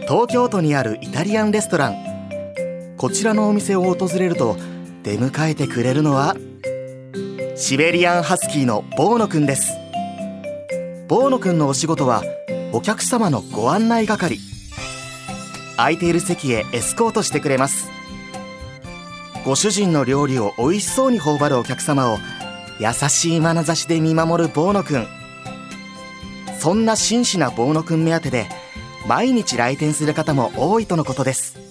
東京都にあるイタリアンレストラン。こちらのお店を訪れると出迎えてくれるのはシベリアンハスキーのボーノくんです。ボーノくんのお仕事はお客様のご案内係。空いている席へエスコートしてくれます。ご主人の料理を美味しそうに頬張るお客様を優しい眼差しで見守るボーノくん。そんな真摯なボーノくん目当てで毎日来店する方も多いとのことです。